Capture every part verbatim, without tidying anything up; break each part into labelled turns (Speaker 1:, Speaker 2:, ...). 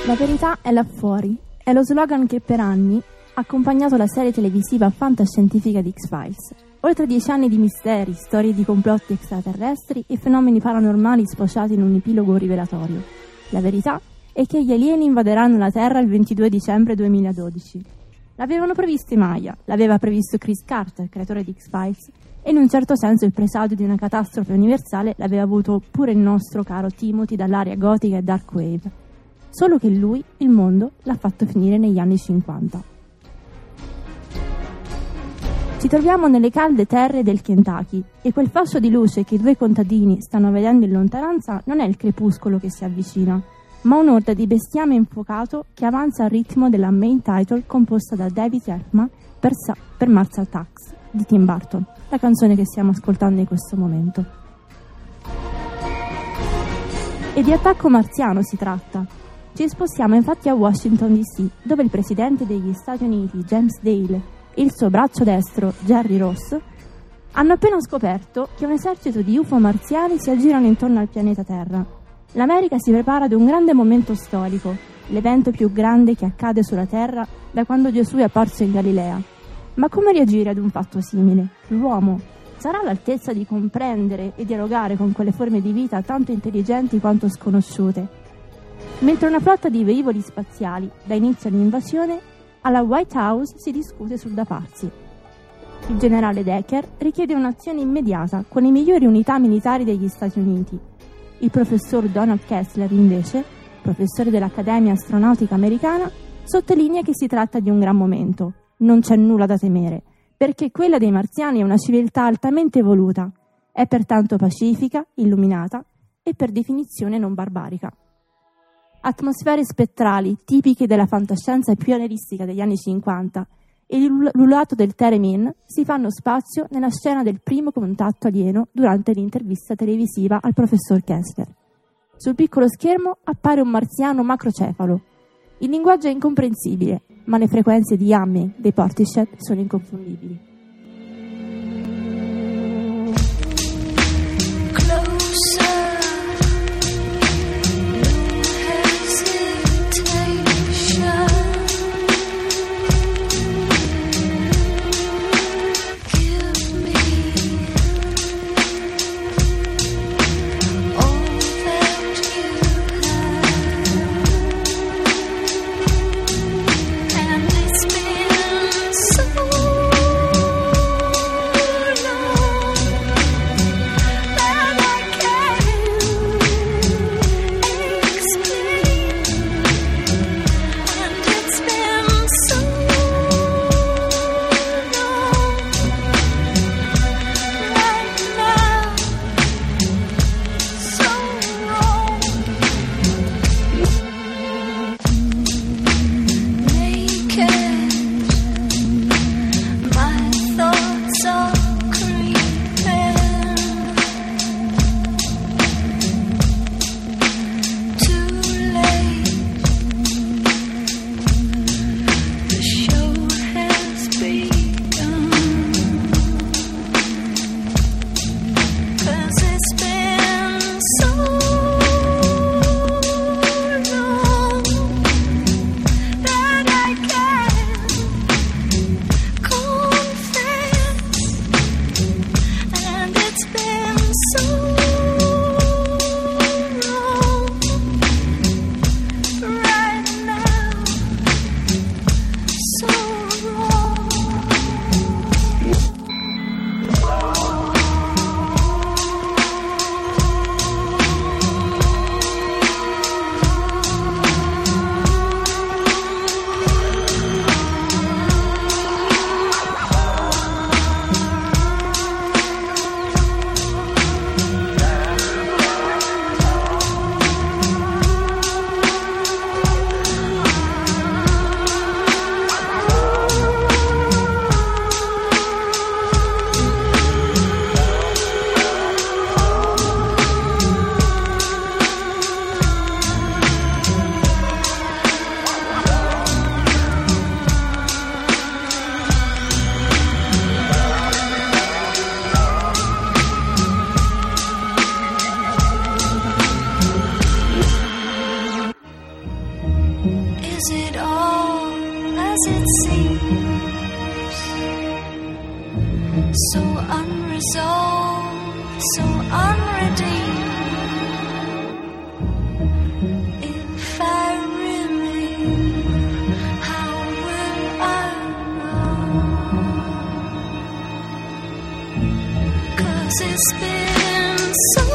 Speaker 1: La verità è là fuori, è lo slogan che per anni ha accompagnato la serie televisiva fantascientifica di X-Files. Oltre dieci anni di misteri, storie di complotti extraterrestri e fenomeni paranormali sfociati in un epilogo rivelatorio. La verità è che gli alieni invaderanno la Terra il ventidue dicembre duemiladodici. L'avevano previsto i Maya, l'aveva previsto Chris Carter, creatore di X-Files, e in un certo senso il presagio di una catastrofe universale l'aveva avuto pure il nostro caro Timothy dall'area gotica e dark wave. Solo che lui, il mondo, l'ha fatto finire negli anni cinquanta. Ci troviamo nelle calde terre del Kentucky e quel fascio di luce che i due contadini stanno vedendo in lontananza non è il crepuscolo che si avvicina, ma un'orda di bestiame infuocato che avanza al ritmo della main title composta da David Elfman per, Sa- per Mars Attacks di Tim Burton, la canzone che stiamo ascoltando in questo momento. E di attacco marziano si tratta. Ci spostiamo infatti a Washington D C, dove il presidente degli Stati Uniti, James Dale, e il suo braccio destro, Jerry Ross, hanno appena scoperto che un esercito di U F O marziani si aggirano intorno al pianeta Terra. L'America si prepara ad un grande momento storico, l'evento più grande che accade sulla Terra da quando Gesù è apparso in Galilea. Ma come reagire ad un fatto simile? L'uomo sarà all'altezza di comprendere e dialogare con quelle forme di vita tanto intelligenti quanto sconosciute? Mentre una flotta di velivoli spaziali dà inizio all'invasione, alla White House si discute sul da farsi. Il generale Decker richiede un'azione immediata con le migliori unità militari degli Stati Uniti. Il professor Donald Kessler, invece, professore dell'Accademia Astronautica Americana, sottolinea che si tratta di un gran momento. Non c'è nulla da temere, perché quella dei marziani è una civiltà altamente evoluta, è pertanto pacifica, illuminata e per definizione non barbarica. Atmosfere spettrali tipiche della fantascienza pionieristica degli anni cinquanta e l'ululato del Theremin si fanno spazio nella scena del primo contatto alieno durante l'intervista televisiva al professor Kessler. Sul piccolo schermo appare un marziano macrocefalo. Il linguaggio è incomprensibile, ma le frequenze di Hamming dei Portishead sono inconfondibili.
Speaker 2: So resolve so unredeemed. If I remain, how will I know? 'Cause it's been so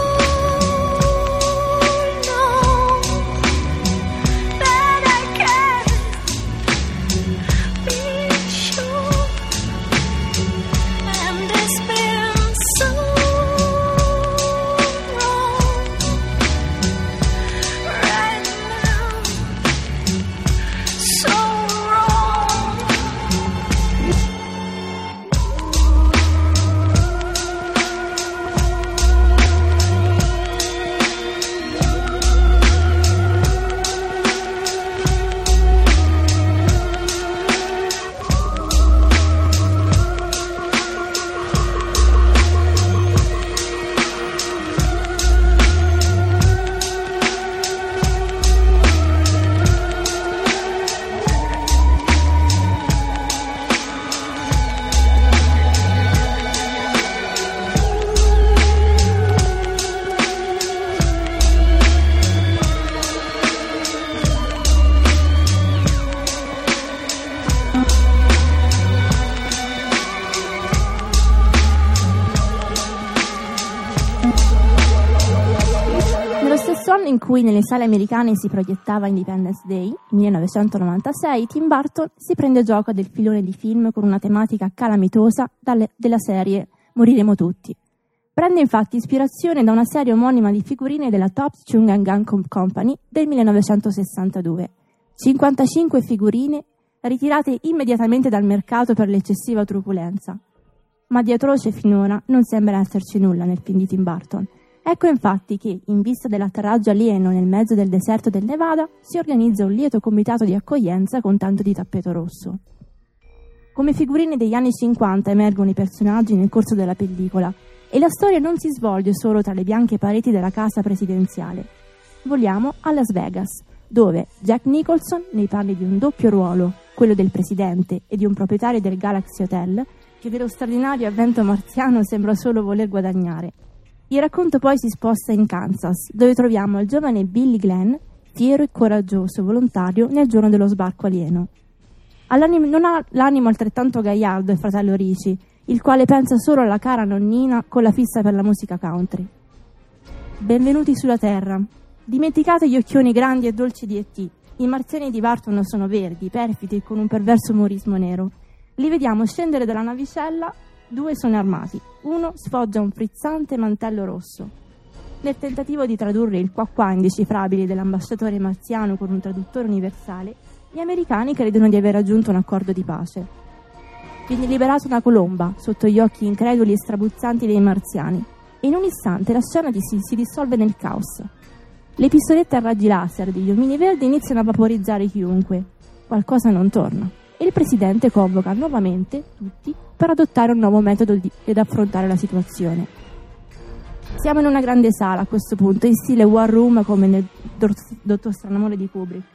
Speaker 1: in cui nelle sale americane si proiettava Independence Day, millenovecentonovantasei, Tim Burton si prende gioco del filone di film con una tematica calamitosa dalle, della serie Moriremo tutti. Prende infatti ispirazione da una serie omonima di figurine della Topps Chewing and Gum Company del millenovecentosessantadue. cinquantacinque figurine ritirate immediatamente dal mercato per l'eccessiva truculenza. Ma di atroce finora non sembra esserci nulla nel film di Tim Burton. Ecco infatti che, in vista dell'atterraggio alieno nel mezzo del deserto del Nevada, si organizza un lieto comitato di accoglienza con tanto di tappeto rosso. Come figurine degli anni cinquanta emergono i personaggi nel corso della pellicola e la storia non si svolge solo tra le bianche pareti della casa presidenziale. Voliamo a Las Vegas, dove Jack Nicholson, nei panni di un doppio ruolo, quello del presidente e di un proprietario del Galaxy Hotel, che per lo straordinario avvento marziano sembra solo voler guadagnare. Il racconto poi si sposta in Kansas, dove troviamo il giovane Billy Glenn, fiero e coraggioso volontario nel giorno dello sbarco alieno. All'animo, non ha l'animo altrettanto gagliardo il fratello Richie, il quale pensa solo alla cara nonnina con la fissa per la musica country. Benvenuti sulla Terra. Dimenticate gli occhioni grandi e dolci di E T. I marziani di Burton sono verdi, perfidi e con un perverso umorismo nero. Li vediamo scendere dalla navicella. Due sono armati, uno sfoggia un frizzante mantello rosso. Nel tentativo di tradurre il qua qua indecifrabile dell'ambasciatore marziano con un traduttore universale, gli americani credono di aver raggiunto un accordo di pace. Viene liberata una colomba sotto gli occhi increduli e strabuzzanti dei marziani e in un istante la scena di si, si dissolve nel caos. Le pistolette a raggi laser degli omini verdi iniziano a vaporizzare chiunque. Qualcosa non torna. E il presidente convoca nuovamente tutti per adottare un nuovo metodo di, ed affrontare la situazione. Siamo in una grande sala a questo punto, in stile War Room come nel Dottor Stranamore di Kubrick.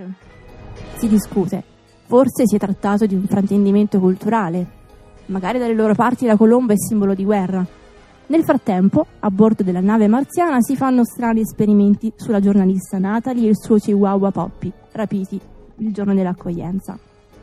Speaker 1: Si discute. Forse si è trattato di un fraintendimento culturale. Magari dalle loro parti la colomba è simbolo di guerra. Nel frattempo, a bordo della nave marziana si fanno strani esperimenti sulla giornalista Natalie e il suo chihuahua Poppy, rapiti il giorno dell'accoglienza.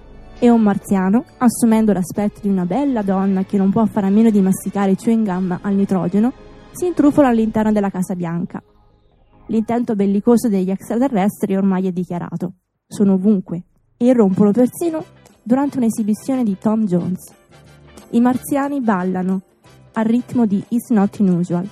Speaker 1: E un marziano, assumendo l'aspetto di una bella donna che non può fare a meno di masticare chewing gum al nitrogeno, si intrufola all'interno della Casa Bianca. L'intento bellicoso degli extraterrestri ormai è dichiarato. Sono ovunque e irrompono persino durante un'esibizione di Tom Jones. I marziani ballano al ritmo di It's Not Unusual.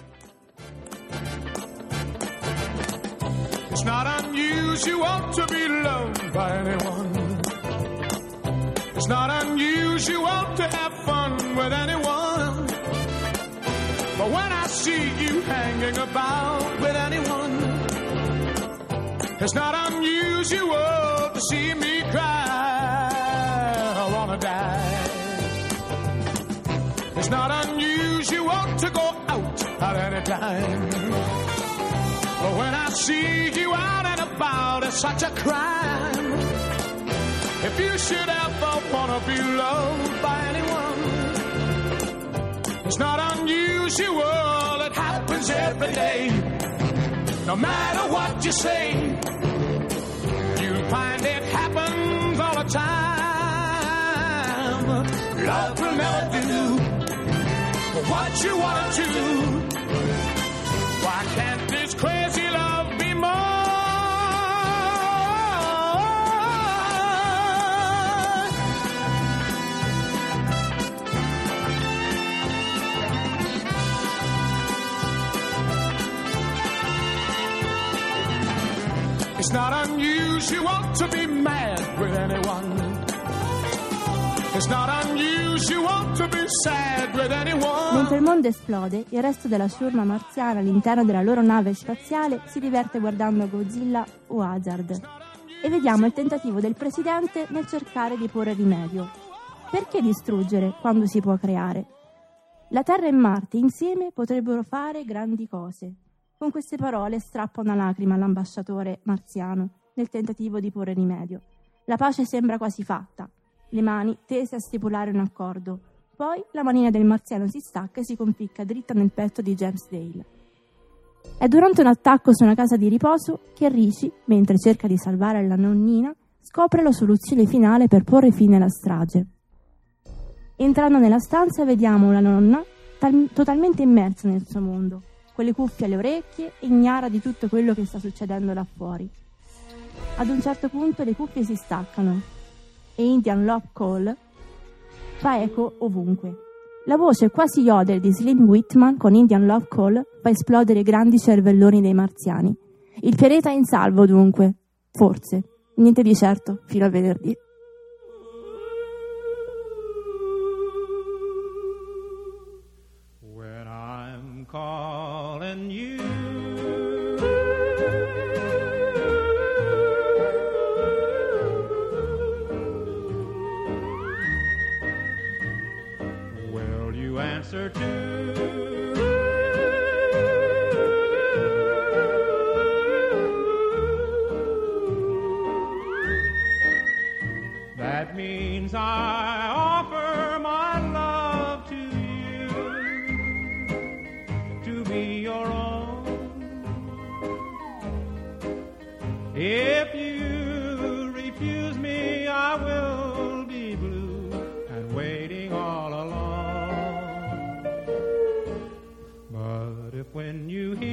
Speaker 3: It's not unusual to be loved by anyone. It's not unusual to have fun with anyone. But when I see you hanging about with anyone, it's not unusual to see me cry. I wanna die. It's not unusual to go out at any time. But when I see you out and about, it's such a crime. If you should ever wanna be loved by anyone, It's not unusual, it happens every day. No matter what you say, you'll find it happens all the time. Love will never do what you want to do. Why can't this crazy love be more? It's not unusual to be mad with anyone. It's not unusual to be sad with anyone.
Speaker 1: Mentre il mondo esplode, il resto della ciurma marziana all'interno della loro nave spaziale si diverte guardando Godzilla o Hazard. E vediamo il tentativo del presidente nel cercare di porre rimedio. Perché distruggere quando si può creare? La Terra e Marte insieme potrebbero fare grandi cose. Con queste parole strappa una lacrima all'ambasciatore marziano nel tentativo di porre rimedio. La pace sembra quasi fatta, le mani tese a stipulare un accordo. Poi la manina del marziano si stacca e si conficca dritta nel petto di James Dale. È durante un attacco su una casa di riposo che Richie, mentre cerca di salvare la nonnina, scopre la soluzione finale per porre fine alla strage. Entrando nella stanza vediamo la nonna tal- totalmente immersa nel suo mondo, con le cuffie alle orecchie e ignara di tutto quello che sta succedendo là fuori. Ad un certo punto le cuffie si staccano e Indian Love Call fa eco ovunque. La voce quasi yodel di Slim Whitman con Indian Love Call fa esplodere i grandi cervelloni dei marziani. Il pianeta è in salvo dunque, forse, niente di certo fino a venerdì.
Speaker 4: When I'm calling you, will you answer too? That means I offer my love to you, to be your own. If you refuse me, I will be blue and waiting all alone. But if when you hear